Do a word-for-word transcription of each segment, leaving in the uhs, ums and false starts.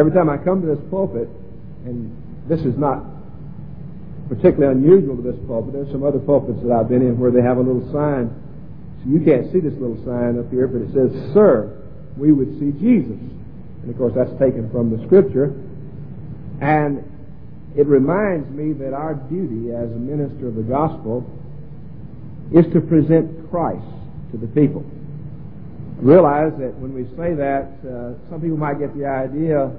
Every time I come to this pulpit, and this is not particularly unusual to this pulpit, there's some other pulpits that I've been in where they have a little sign. So you can't see this little sign up here, but it says, "Sir, we would see Jesus." And of course that's taken from the Scripture. And it reminds me that our duty as a minister of the gospel is to present Christ to the people. I realize that when we say that, uh, some people might get the idea,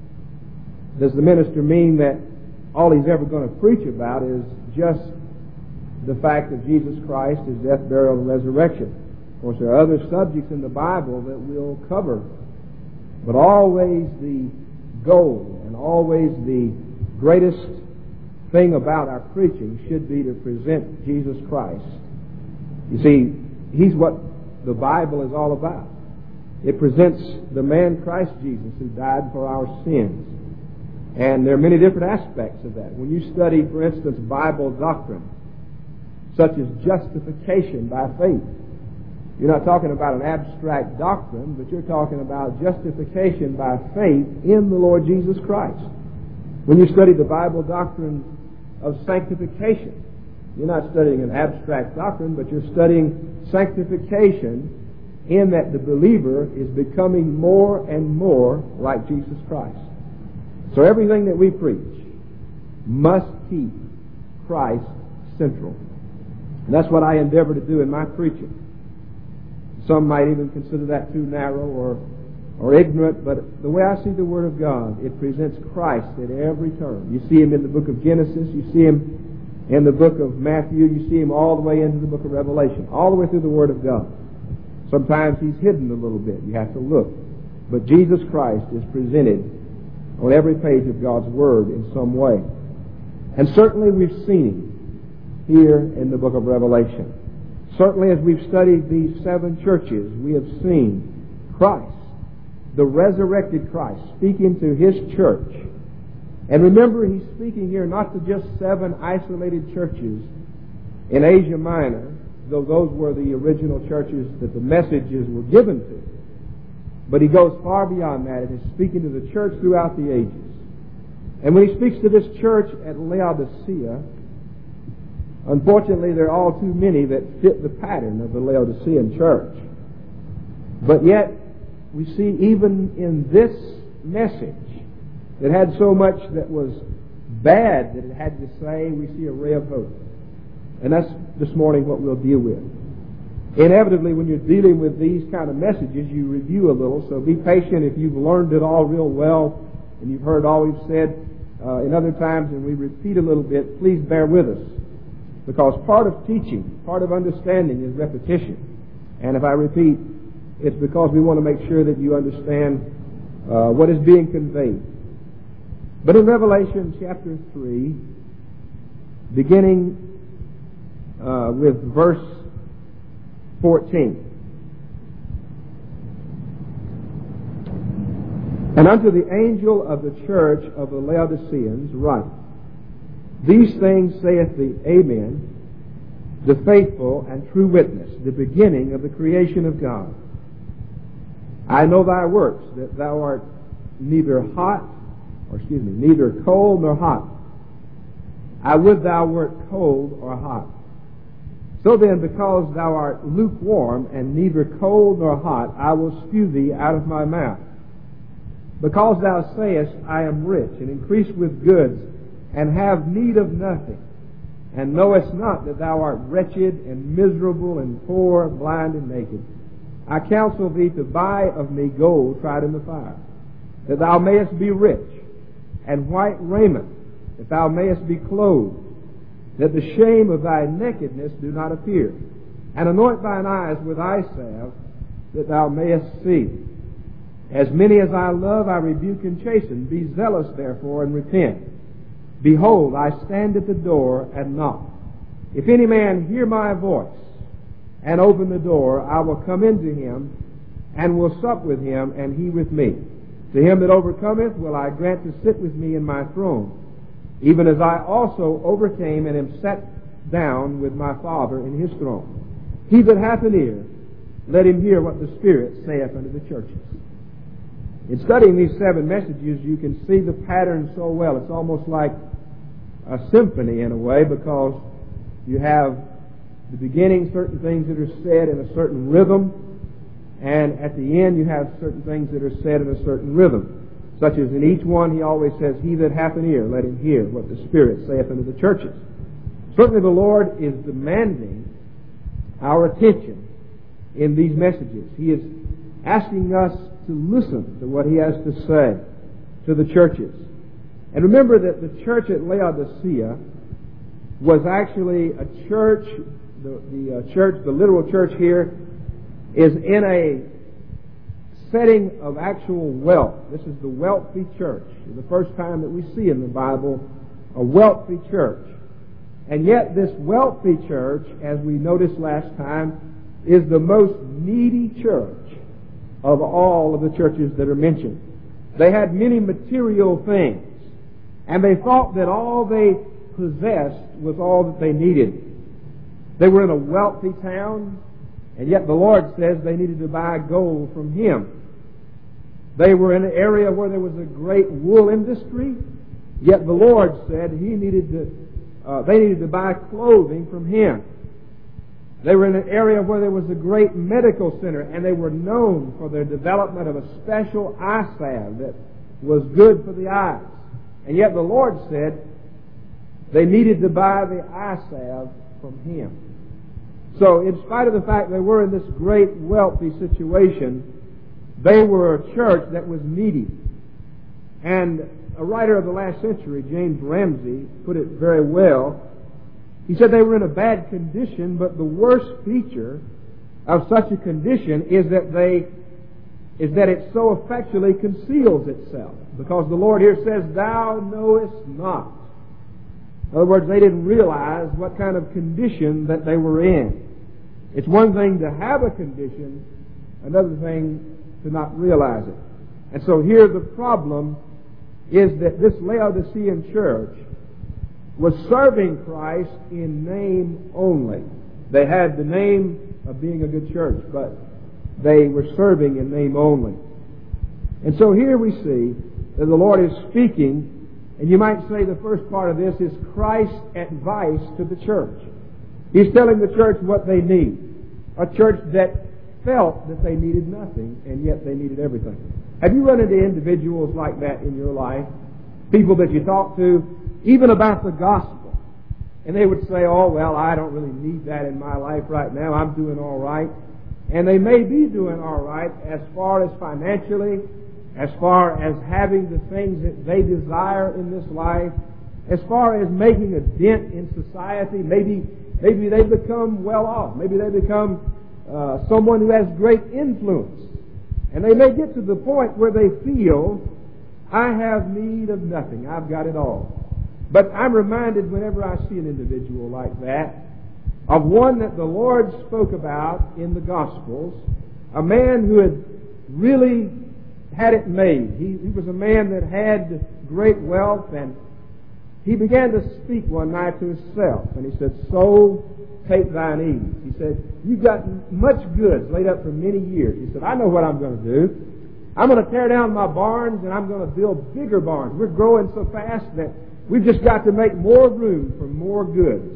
does the minister mean that all he's ever going to preach about is just the fact of Jesus Christ, His death, burial, and resurrection? Of course, there are other subjects in the Bible that we'll cover, but always the goal and always the greatest thing about our preaching should be to present Jesus Christ. You see, He's what the Bible is all about. It presents the man Christ Jesus who died for our sins. And there are many different aspects of that. When you study, for instance, Bible doctrine, such as justification by faith, you're not talking about an abstract doctrine, but you're talking about justification by faith in the Lord Jesus Christ. When you study the Bible doctrine of sanctification, you're not studying an abstract doctrine, but you're studying sanctification in that the believer is becoming more and more like Jesus Christ. So everything that we preach must keep Christ central. And that's what I endeavor to do in my preaching. Some might even consider that too narrow or or ignorant, but the way I see the Word of God, it presents Christ at every turn. You see Him in the book of Genesis, you see Him in the book of Matthew, you see Him all the way into the book of Revelation, all the way through the Word of God. Sometimes He's hidden a little bit, you have to look. But Jesus Christ is presented on every page of God's Word in some way. And certainly we've seen Him here in the book of Revelation. Certainly as we've studied these seven churches, we have seen Christ, the resurrected Christ, speaking to His church. And remember, He's speaking here not to just seven isolated churches in Asia Minor, though those were the original churches that the messages were given to. But He goes far beyond that and is speaking to the church throughout the ages. And when He speaks to this church at Laodicea, unfortunately there are all too many that fit the pattern of the Laodicean church. But yet, we see even in this message that had so much that was bad that it had to say, we see a ray of hope. And that's this morning what we'll deal with. Inevitably, when you're dealing with these kind of messages, you review a little, so be patient if you've learned it all real well and you've heard all we've said uh, in other times and we repeat a little bit, please bear with us. Because part of teaching, part of understanding is repetition. And if I repeat, it's because we want to make sure that you understand uh, what is being conveyed. But in Revelation chapter three, beginning uh, with verse fourteen. And unto the angel of the church of the Laodiceans write, These things saith the Amen, the faithful and true witness, the beginning of the creation of God. I know thy works, that thou art neither hot, or excuse me, neither cold nor hot. I would thou wert cold or hot. So then, because thou art lukewarm and neither cold nor hot, I will spew thee out of my mouth. Because thou sayest, I am rich and increase with goods, and have need of nothing, and knowest not that thou art wretched and miserable and poor, blind and naked. I counsel thee to buy of me gold tried in the fire, that thou mayest be rich, and white raiment, that thou mayest be clothed, that the shame of thy nakedness do not appear, and anoint thine eyes with eye salve, that thou mayest see. As many as I love, I rebuke and chasten. Be zealous, therefore, and repent. Behold, I stand at the door and knock. If any man hear my voice and open the door, I will come into him and will sup with him, and he with me. To him that overcometh will I grant to sit with me in my throne, even as I also overcame and am set down with my Father in his throne. He that hath an ear, let him hear what the Spirit saith unto the churches. In studying these seven messages, you can see the pattern so well. It's almost like a symphony in a way, because you have the beginning, certain things that are said in a certain rhythm, and at the end you have certain things that are said in a certain rhythm. Such as in each one he always says, "He that hath an ear, let him hear what the Spirit saith unto the churches." Certainly the Lord is demanding our attention in these messages. He is asking us to listen to what He has to say to the churches. And remember that the church at Laodicea was actually a church, the, the uh, church, the literal church here, is in a setting of actual wealth. This is the wealthy church. It's the first time that we see in the Bible a wealthy church. And yet this wealthy church, as we noticed last time, is the most needy church of all of the churches that are mentioned. They had many material things, and they thought that all they possessed was all that they needed. They were in a wealthy town, and yet the Lord says they needed to buy gold from Him. They were in an area where there was a great wool industry, yet the Lord said He needed to, uh, they needed to buy clothing from Him. They were in an area where there was a great medical center, and they were known for their development of a special eye salve that was good for the eyes. And yet the Lord said they needed to buy the eye salve from Him. So in spite of the fact they were in this great wealthy situation, they were a church that was needy. And a writer of the last century, James Ramsey, put it very well. He said they were in a bad condition, but the worst feature of such a condition is that they is that it so effectually conceals itself. Because the Lord here says, "Thou knowest not." In other words, they didn't realize what kind of condition that they were in. It's one thing to have a condition, another thing to not realize it. And so here the problem is that this Laodicean church was serving Christ in name only. They had the name of being a good church, but they were serving in name only. And so here we see that the Lord is speaking, and you might say the first part of this is Christ's advice to the church. He's telling the church what they need. A church that felt that they needed nothing, and yet they needed everything. Have you run into individuals like that in your life? People that you talk to, even about the gospel. And they would say, "Oh, well, I don't really need that in my life right now. I'm doing all right." And they may be doing all right as far as financially, as far as having the things that they desire in this life, as far as making a dent in society. Maybe maybe they become well off. Maybe they become uh, someone who has great influence. And they may get to the point where they feel, "I have need of nothing. I've got it all." But I'm reminded whenever I see an individual like that of one that the Lord spoke about in the Gospels, a man who had really had it made. He, he was a man that had great wealth, and he began to speak one night to himself, and he said, "Soul, take thine ease." He said, "You've got much goods laid up for many years." He said, "I know what I'm going to do. I'm going to tear down my barns, and I'm going to build bigger barns. We're growing so fast that we've just got to make more room for more goods."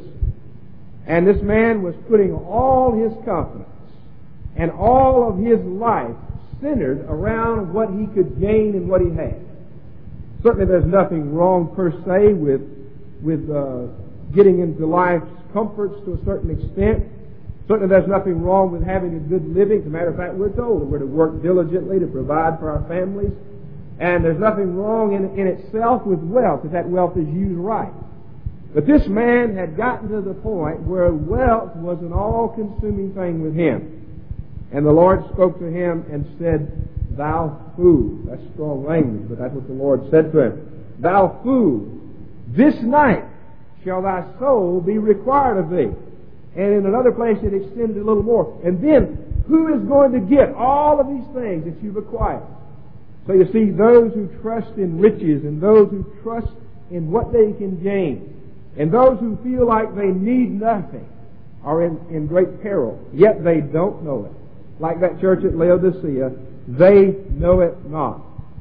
And this man was putting all his confidence and all of his life centered around what he could gain and what he had. Certainly there's nothing wrong per se with, with uh, getting into life's comforts to a certain extent. Certainly there's nothing wrong with having a good living. As a matter of fact, we're told that we're to work diligently to provide for our families. And there's nothing wrong in, in itself with wealth if that wealth is used right. But this man had gotten to the point where wealth was an all-consuming thing with him. And the Lord spoke to him and said, "Thou fool." That's strong language, but that's what the Lord said to him. "Thou fool, this night shall thy soul be required of thee." And in another place it extended a little more. "And then, who is going to get all of these things that you've acquired?" So you see, those who trust in riches and those who trust in what they can gain and those who feel like they need nothing are in, in great peril. Yet they don't know it. Like that church at Laodicea, they know it not.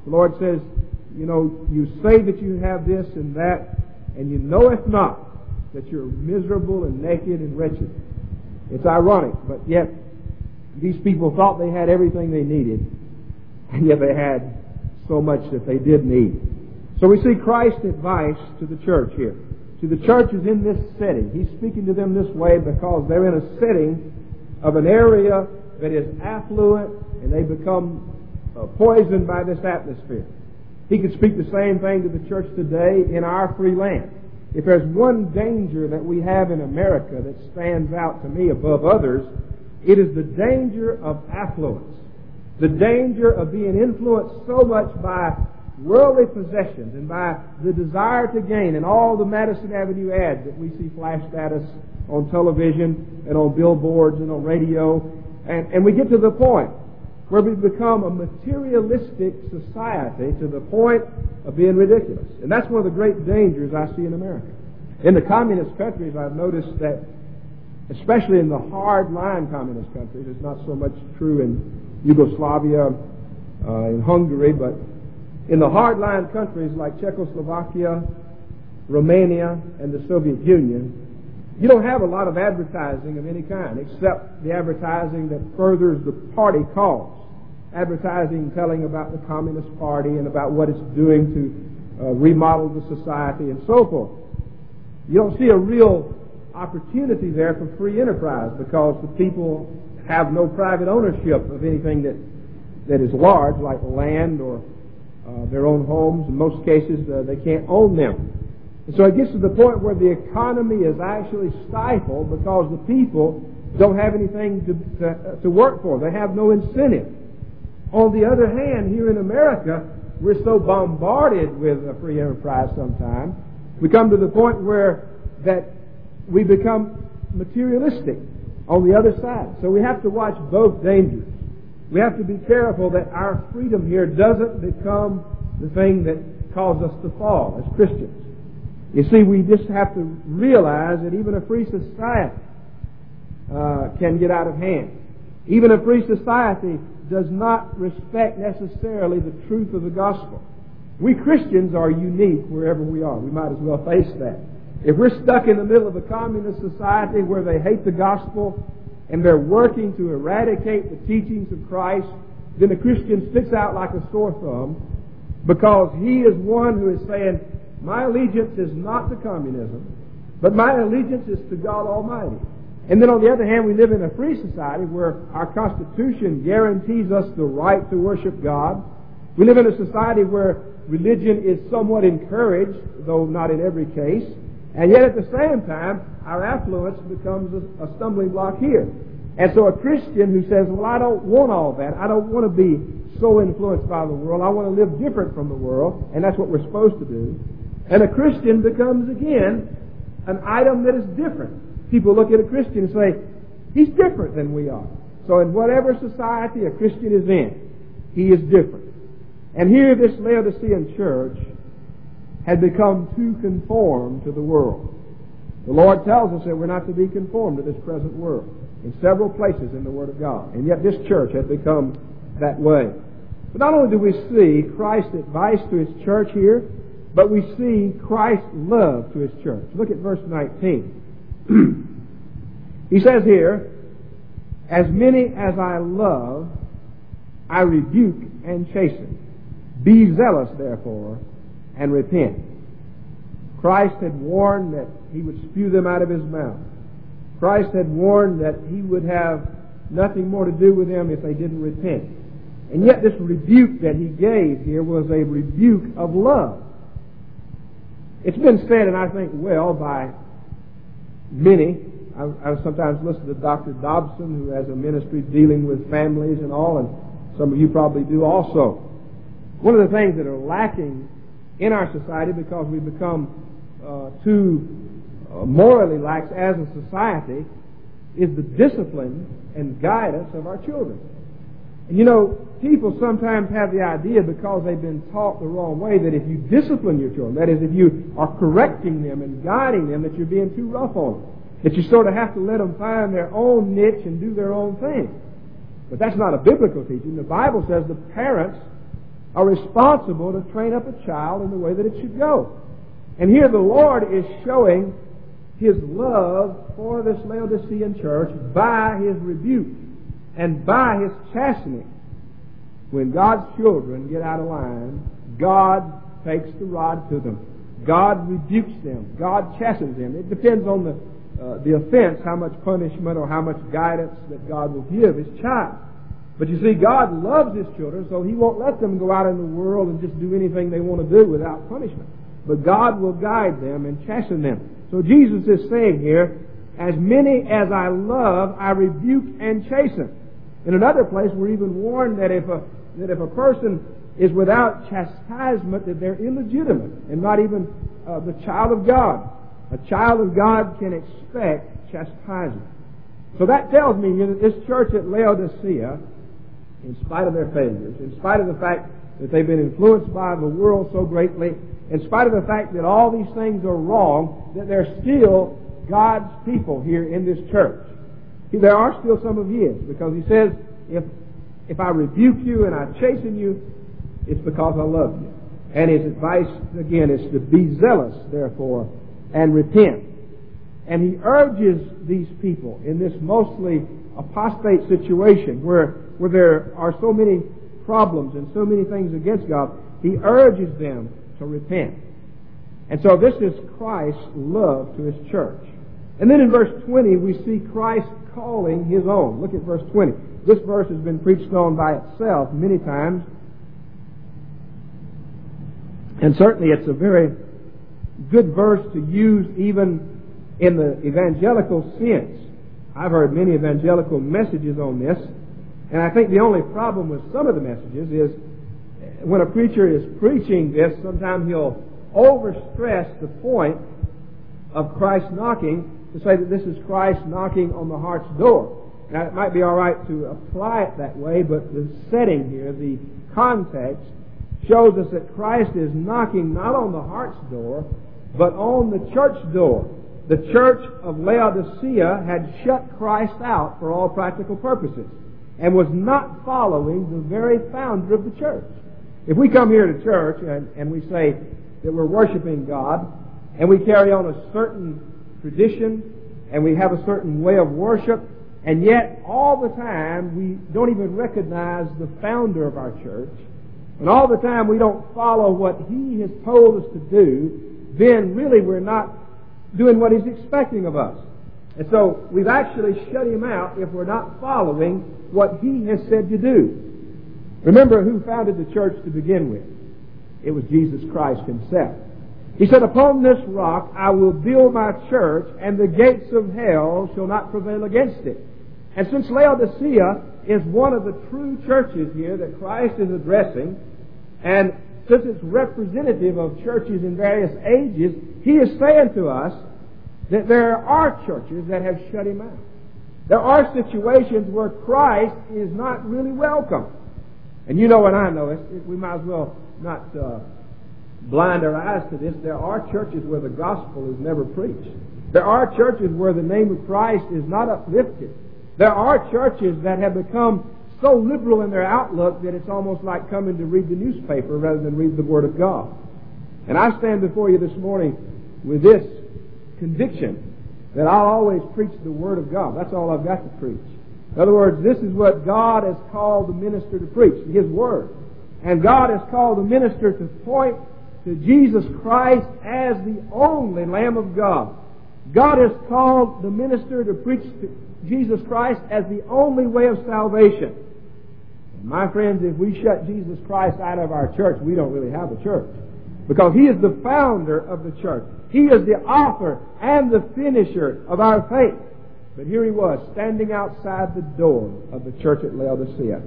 The Lord says, you know, you say that you have this and that, and you knoweth not that you're miserable and naked and wretched. It's ironic, but yet these people thought they had everything they needed, and yet they had so much that they did need. So we see Christ's advice to the church here. To the churches in this setting. He's speaking to them this way because they're in a setting of an area that is affluent, and they become uh, poisoned by this atmosphere. He could speak the same thing to the church today in our free land. If there's one danger that we have in America that stands out to me above others, it is the danger of affluence. The danger of being influenced so much by worldly possessions and by the desire to gain, and all the Madison Avenue ads that we see flashed at us on television and on billboards and on radio. And, and we get to the point where we become a materialistic society to the point of being ridiculous. And that's one of the great dangers I see in America. In the communist countries, I've noticed that, especially in the hard-line communist countries, it's not so much true in Yugoslavia, uh, in Hungary, but in the hard-line countries like Czechoslovakia, Romania, and the Soviet Union, you don't have a lot of advertising of any kind, except the advertising that furthers the party cause. Advertising telling about the Communist Party and about what it's doing to uh, remodel the society and so forth. You don't see a real opportunity there for free enterprise because the people have no private ownership of anything that, that is large, like land or uh, their own homes. In most cases, uh, they can't own them. And so it gets to the point where the economy is actually stifled because the people don't have anything to, to, to work for. They have no incentive. On the other hand, here in America, we're so bombarded with a free enterprise sometimes, we come to the point where that we become materialistic on the other side. So we have to watch both dangers. We have to be careful that our freedom here doesn't become the thing that causes us to fall as Christians. You see, we just have to realize that even a free society uh, can get out of hand. Even a free society does not respect necessarily the truth of the gospel. We Christians are unique wherever we are. We might as well face that. If we're stuck in the middle of a communist society where they hate the gospel and they're working to eradicate the teachings of Christ, then the Christian sticks out like a sore thumb because he is one who is saying, my allegiance is not to communism, but my allegiance is to God Almighty. And then on the other hand, we live in a free society where our Constitution guarantees us the right to worship God. We live in a society where religion is somewhat encouraged, though not in every case. And yet at the same time, our affluence becomes a, a stumbling block here. And so a Christian who says, well, I don't want all that. I don't want to be so influenced by the world. I want to live different from the world. And that's what we're supposed to do. And a Christian becomes, again, an item that is different. People look at a Christian and say, he's different than we are. So in whatever society a Christian is in, he is different. And here this Laodicean church had become too conformed to the world. The Lord tells us that we're not to be conformed to this present world in several places in the Word of God. And yet this church had become that way. But not only do we see Christ's advice to His church here, but we see Christ's love to His church. Look at verse nineteen. He says here, as many as I love, I rebuke and chasten. Be zealous, therefore, and repent. Christ had warned that He would spew them out of His mouth. Christ had warned that He would have nothing more to do with them if they didn't repent. And yet this rebuke that He gave here was a rebuke of love. It's been said, and I think well, by many. I, I sometimes listen to Doctor Dobson, who has a ministry dealing with families and all, and some of you probably do also. One of the things that are lacking in our society because we become uh, too uh, morally lax as a society is the discipline and guidance of our children. And you know, people sometimes have the idea because they've been taught the wrong way that if you discipline your children, that is, if you are correcting them and guiding them, that you're being too rough on them. That you sort of have to let them find their own niche and do their own thing. But that's not a biblical teaching. The Bible says the parents are responsible to train up a child in the way that it should go. And here the Lord is showing His love for this Laodicean church by His rebuke and by His chastening. When God's children get out of line, God takes the rod to them. God rebukes them. God chastens them. It depends on the uh, the offense, how much punishment or how much guidance that God will give His child. But you see, God loves His children, so He won't let them go out in the world and just do anything they want to do without punishment. But God will guide them and chasten them. So Jesus is saying here, as many as I love, I rebuke and chasten. In another place, we're even warned that if a that if a person is without chastisement, that they're illegitimate and not even uh, the child of God. A child of God can expect chastisement. So that tells me that this church at Laodicea, in spite of their failures, in spite of the fact that they've been influenced by the world so greatly, in spite of the fact that all these things are wrong, that they're still God's people here in this church. There are still some of His, because He says, if if I rebuke you and I chasten you, it's because I love you. And His advice, again, is to be zealous, therefore, and repent. And He urges these people in this mostly apostate situation where, where there are so many problems and so many things against God, He urges them to repent. And so this is Christ's love to His church. And then in verse twenty, we see Christ calling His own. Look at verse twenty. This verse has been preached on by itself many times. And certainly it's a very good verse to use even in the evangelical sense. I've heard many evangelical messages on this, and I think the only problem with some of the messages is when a preacher is preaching this, sometimes he'll overstress the point of Christ knocking to say that this is Christ knocking on the heart's door. Now, it might be all right to apply it that way, but the setting here, the context, shows us that Christ is knocking not on the heart's door, but on the church door. The church of Laodicea had shut Christ out for all practical purposes and was not following the very founder of the church. If we come here to church and, and we say that we're worshiping God, and we carry on a certain tradition, and we have a certain way of worship, and yet all the time we don't even recognize the founder of our church, and all the time we don't follow what He has told us to do, then really we're not doing what He's expecting of us. And so we've actually shut Him out if we're not following what He has said to do. Remember who founded the church to begin with. It was Jesus Christ Himself. He said, upon this rock I will build my church, and the gates of hell shall not prevail against it. And since Laodicea is one of the true churches here that Christ is addressing, and since it's representative of churches in various ages, He is saying to us that there are churches that have shut Him out. There are situations where Christ is not really welcome. And you know, and I know it, we might as well not uh, blind our eyes to this. There are churches where the gospel is never preached. There are churches where the name of Christ is not uplifted. There are churches that have become so liberal in their outlook that it's almost like coming to read the newspaper rather than read the Word of God. And I stand before you this morning with this conviction that I'll always preach the Word of God. That's all I've got to preach. In other words, this is what God has called the minister to preach, His Word. And God has called the minister to point to Jesus Christ as the only Lamb of God. God has called the minister to preach to Jesus Christ as the only way of salvation. And my friends, if we shut Jesus Christ out of our church, we don't really have a church. Because He is the founder of the church. He is the author and the finisher of our faith. But here He was, standing outside the door of the church at Laodicea,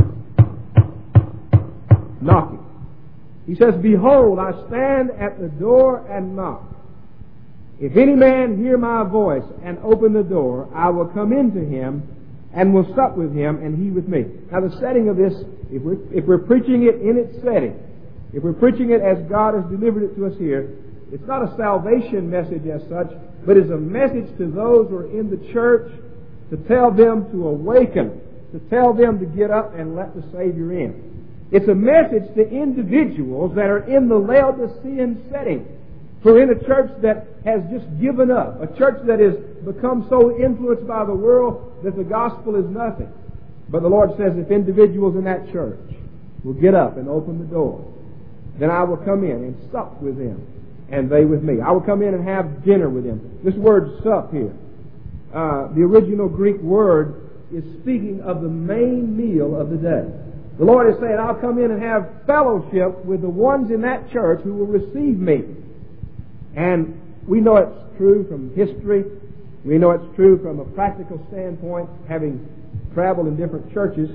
knocking. He says, behold, I stand at the door and knock. If any man hear my voice and open the door, I will come into him and will sup with him and he with me. Now the setting of this, if we're, if we're preaching it in its setting, if we're preaching it as God has delivered it to us here, it's not a salvation message as such, but it's a message to those who are in the church to tell them to awaken, to tell them to get up and let the Savior in. It's a message to individuals that are in the Laodicean setting. For in a church that has just given up, a church that has become so influenced by the world that the gospel is nothing. But the Lord says if individuals in that church will get up and open the door, then I will come in and sup with them, and they with me. I will come in and have dinner with them. This word sup here, uh, the original Greek word is speaking of the main meal of the day. The Lord is saying, I'll come in and have fellowship with the ones in that church who will receive me. And we know it's true from history. We know it's true from a practical standpoint, having traveled in different churches,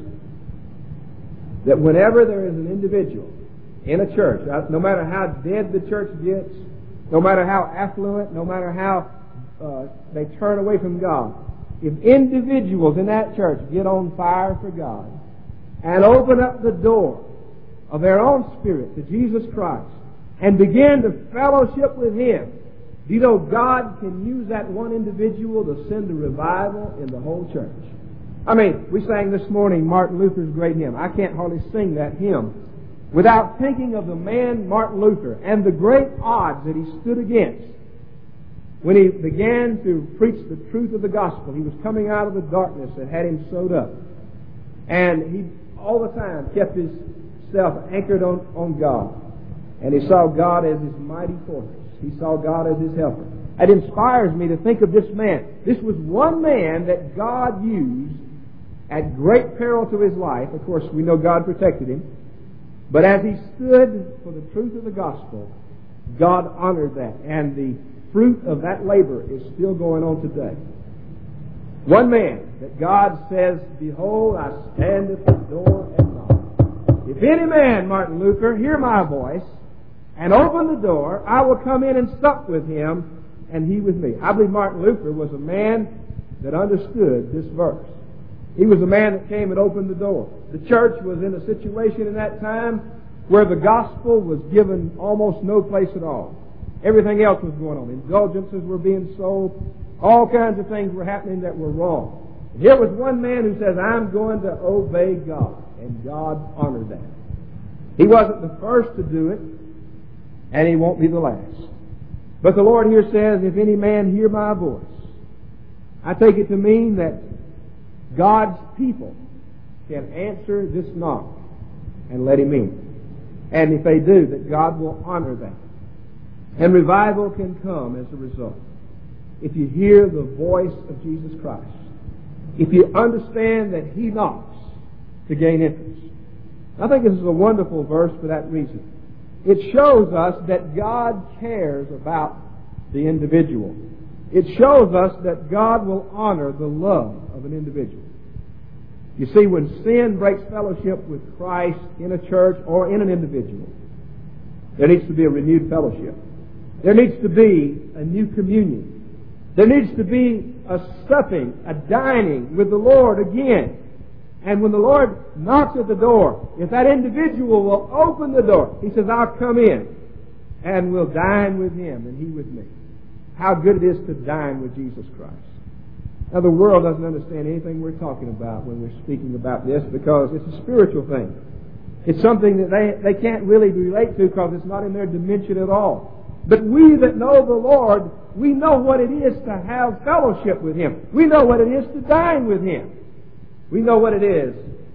that whenever there is an individual in a church, no matter how dead the church gets, no matter how affluent, no matter how uh, they turn away from God, if individuals in that church get on fire for God and open up the door of their own spirit to Jesus Christ and begin to fellowship with Him, do you know God can use that one individual to send a revival in the whole church? I mean, we sang this morning Martin Luther's great hymn. I can't hardly sing that hymn without thinking of the man Martin Luther and the great odds that he stood against when he began to preach the truth of the gospel. He was coming out of the darkness that had him sewed up. And he all the time kept himself anchored on, on God. And he saw God as his mighty fortress. He saw God as his helper. It inspires me to think of this man. This was one man that God used at great peril to his life. Of course, we know God protected him. But as he stood for the truth of the gospel, God honored that. And the fruit of that labor is still going on today. One man that God says, behold, I stand at the door and knock. If any man, Martin Luther, hear my voice and open the door, I will come in and sup with him and he with me. I believe Martin Luther was a man that understood this verse. He was a man that came and opened the door. The church was in a situation in that time where the gospel was given almost no place at all. Everything else was going on. Indulgences were being sold. All kinds of things were happening that were wrong. And here was one man who says, I'm going to obey God. And God honored that. He wasn't the first to do it, and he won't be the last. But the Lord here says, if any man hear my voice, I take it to mean that God's people can answer this knock and let him in. And if they do, that God will honor that. And revival can come as a result. If you hear the voice of Jesus Christ, if you understand that He knocks to gain entrance. I think this is a wonderful verse for that reason. It shows us that God cares about the individual. It shows us that God will honor the love of an individual. You see, when sin breaks fellowship with Christ in a church or in an individual, there needs to be a renewed fellowship. There needs to be a new communion. There needs to be a supping, a dining with the Lord again. And when the Lord knocks at the door, if that individual will open the door, He says, I'll come in and we'll dine with Him and He with me. How good it is to dine with Jesus Christ. Now, the world doesn't understand anything we're talking about when we're speaking about this because it's a spiritual thing. It's something that they, they can't really relate to because it's not in their dimension at all. But we that know the Lord, we know what it is to have fellowship with Him. We know what it is to dine with Him. We know what it is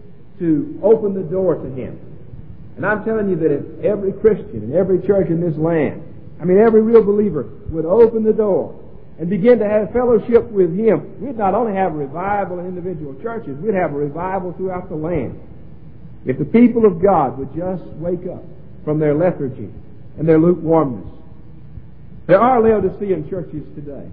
to open the door to Him. And I'm telling you that if every Christian in every church in this land, I mean every real believer, would open the door and begin to have fellowship with Him, we'd not only have revival in individual churches, we'd have a revival throughout the land. If the people of God would just wake up from their lethargy and their lukewarmness. There are Laodicean churches today.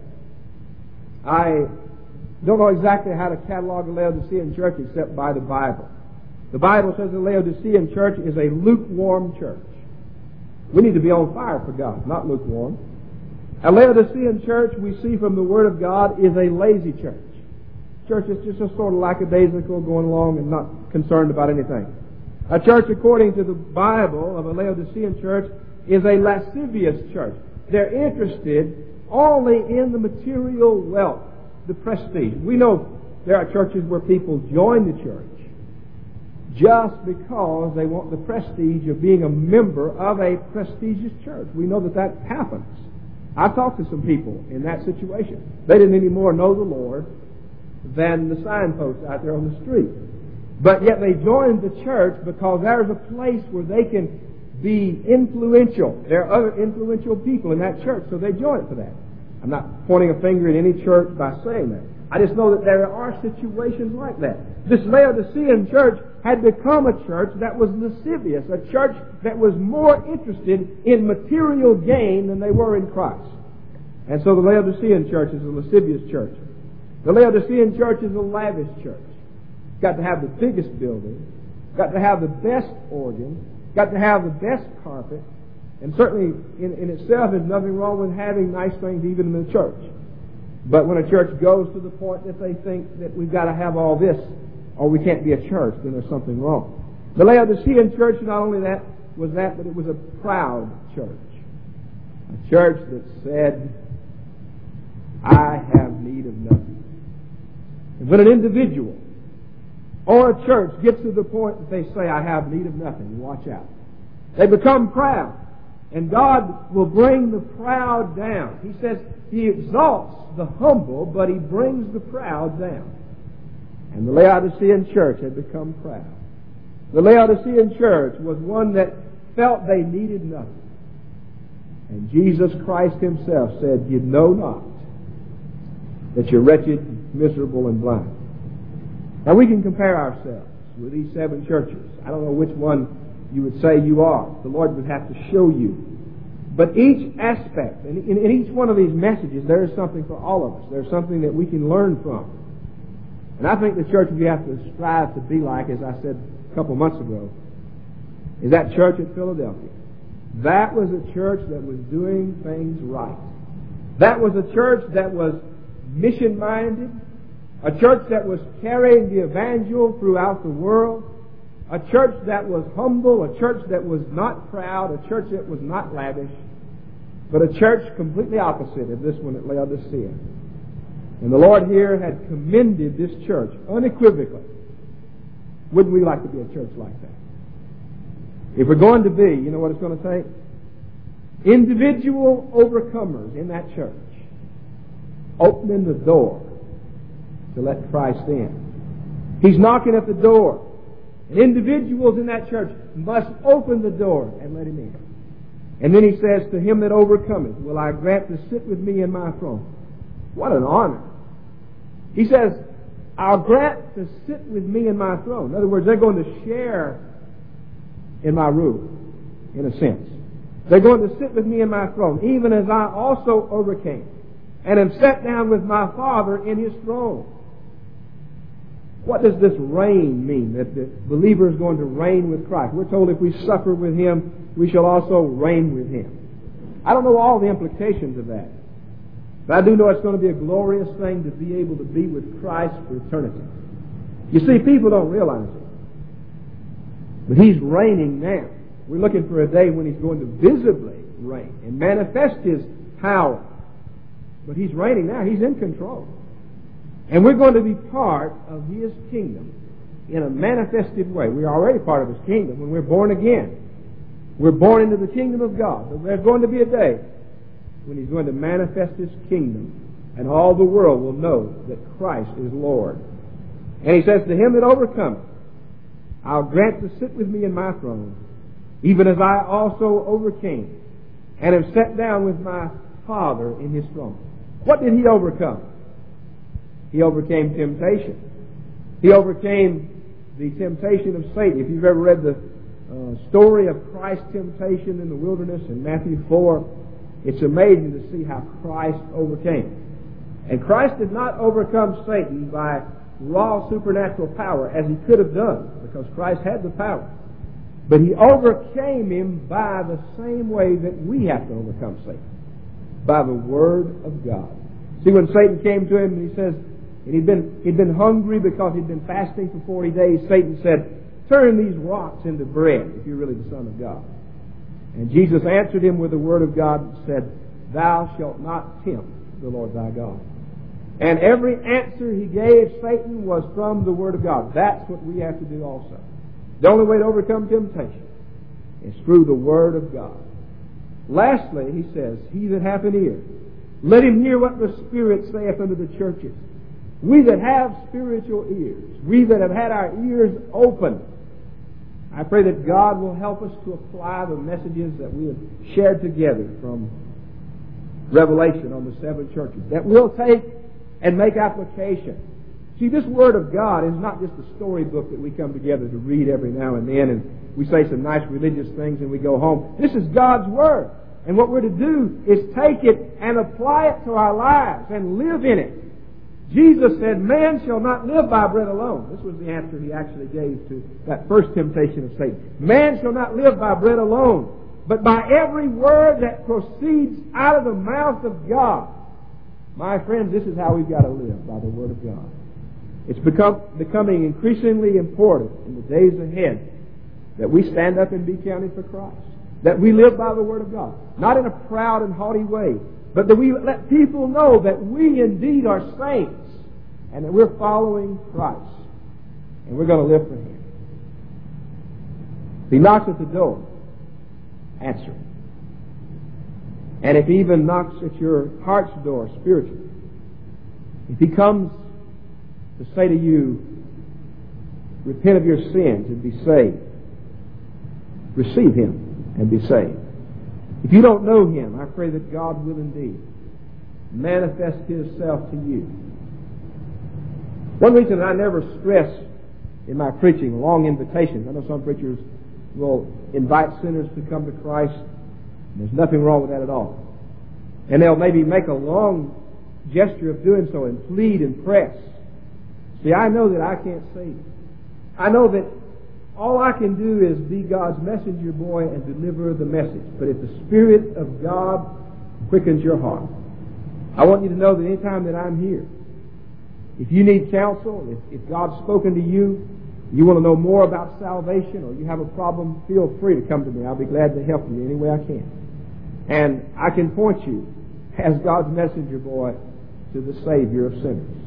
I don't know exactly how to catalog a Laodicean church except by the Bible. The Bible says a Laodicean church is a lukewarm church. We need to be on fire for God, not lukewarm. A Laodicean church, we see from the Word of God, is a lazy church. Church is just a sort of lackadaisical, going along and not concerned about anything. A church, according to the Bible, of a Laodicean church, is a lascivious church. They're interested only in the material wealth, the prestige. We know there are churches where people join the church just because they want the prestige of being a member of a prestigious church. We know that that happens. I've talked to some people in that situation. They didn't any more know the Lord than the signposts out there on the street. But yet they joined the church because there's a place where they can be influential. There are other influential people in that church, so they join it for that. I'm not pointing a finger at any church by saying that. I just know that there are situations like that. This Laodicean church had become a church that was lascivious, a church that was more interested in material gain than they were in Christ. And so the Laodicean church is a lascivious church. The Laodicean church is a lavish church. It's got to have the biggest building, got to have the best organ, got to have the best carpet, and certainly in, in itself there's nothing wrong with having nice things even in the church. But when a church goes to the point that they think that we've got to have all this or we can't be a church, then there's something wrong. The Laodicean church, not only that was that, but it was a proud church. A church that said, I have need of nothing. And when an individual or a church gets to the point that they say, I have need of nothing, watch out. They become proud. And God will bring the proud down. He says He exalts the humble, but He brings the proud down. And the Laodicean church had become proud. The Laodicean church was one that felt they needed nothing. And Jesus Christ Himself said, you know not that you're wretched, miserable, and blind. Now we can compare ourselves with these seven churches. I don't know which one you would say you are. The Lord would have to show you. But each aspect, and in, in each one of these messages, there is something for all of us. There's something that we can learn from. And I think the church we have to strive to be like, as I said a couple months ago, is that church at Philadelphia. That was a church that was doing things right. That was a church that was mission-minded, a church that was carrying the evangel throughout the world, a church that was humble, a church that was not proud, a church that was not lavish, but a church completely opposite of this one at Laodicea. And the Lord here had commended this church unequivocally. Wouldn't we like to be a church like that? If we're going to be, you know what it's going to take? Individual overcomers in that church, opening the door to let Christ in. He's knocking at the door. And individuals in that church must open the door and let Him in. And then He says, to him that overcometh, will I grant to sit with me in my throne. What an honor. He says, I'll grant to sit with me in my throne. In other words, they're going to share in my rule, in a sense. They're going to sit with me in my throne, even as I also overcame, and am set down with my Father in His throne. What does this reign mean? That the believer is going to reign with Christ. We're told if we suffer with Him, we shall also reign with Him. I don't know all the implications of that. But I do know it's going to be a glorious thing to be able to be with Christ for eternity. You see, people don't realize it. But He's reigning now. We're looking for a day when He's going to visibly reign and manifest His power. But He's reigning now. He's in control. And we're going to be part of His kingdom in a manifested way. We're already part of His kingdom when we're born again. We're born into the kingdom of God. But there's going to be a day when He's going to manifest His kingdom, and all the world will know that Christ is Lord. And He says, to him that overcometh, I'll grant to sit with me in my throne, even as I also overcame, and am set down with my Father in His throne. What did He overcome? He overcame temptation. He overcame the temptation of Satan. If you've ever read the uh, story of Christ's temptation in the wilderness in Matthew four, it's amazing to see how Christ overcame. And Christ did not overcome Satan by raw supernatural power as He could have done, because Christ had the power. But He overcame him by the same way that we have to overcome Satan, by the Word of God. See, when Satan came to him and he says, and he'd been, he'd been hungry because he'd been fasting for forty days, Satan said, turn these rocks into bread if you're really the Son of God. And Jesus answered him with the Word of God and said, thou shalt not tempt the Lord thy God. And every answer He gave Satan was from the Word of God. That's what we have to do also. The only way to overcome temptation is through the Word of God. Lastly, he says, he that hath an ear, let him hear what the Spirit saith unto the churches. We that have spiritual ears, we that have had our ears open, I pray that God will help us to apply the messages that we have shared together from Revelation on the seven churches, that we'll take and make application. See, this Word of God is not just a storybook that we come together to read every now and then, and we say some nice religious things and we go home. This is God's Word. And what we're to do is take it and apply it to our lives and live in it. Jesus said, man shall not live by bread alone. This was the answer he actually gave to that first temptation of Satan. Man shall not live by bread alone, but by every word that proceeds out of the mouth of God. My friends, this is how we've got to live, by the Word of God. It's become becoming increasingly important in the days ahead that we stand up and be counted for Christ. That we live by the Word of God. Not in a proud and haughty way, but that we let people know that we indeed are saints and that we're following Christ. And we're going to live for Him. If He knocks at the door, answer Him. And if He even knocks at your heart's door spiritually, if He comes to say to you, repent of your sins and be saved, receive Him and be saved. If you don't know Him, I pray that God will indeed manifest Himself to you. One reason I never stress in my preaching long invitations, I know some preachers will invite sinners to come to Christ, and there's nothing wrong with that at all. And they'll maybe make a long gesture of doing so and plead and press. See, I know that I can't save you. I know that all I can do is be God's messenger boy and deliver the message. But if the Spirit of God quickens your heart, I want you to know that any time that I'm here, if you need counsel, if, if God's spoken to you, you want to know more about salvation, or you have a problem, feel free to come to me. I'll be glad to help you any way I can. And I can point you, as God's messenger boy, to the Savior of sinners.